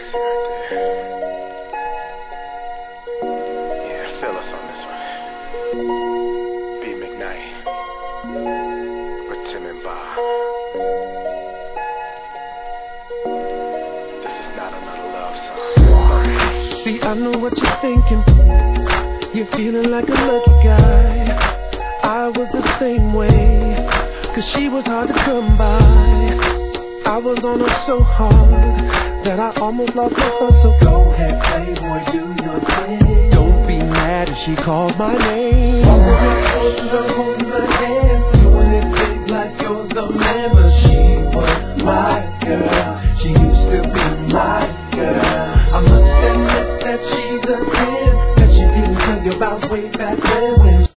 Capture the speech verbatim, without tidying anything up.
Tracy right there. Yeah, feel us on this one. B. McKnight with Tim and Bob. This is not another love song. See, I know what you're thinking. You're feeling like a lucky guy. I was the same way, cause she was hard to come by. I was on her so hard that I almost lost my hustle. Go ahead, playboy, do your thing. Don't be mad if she called my name. All of my forces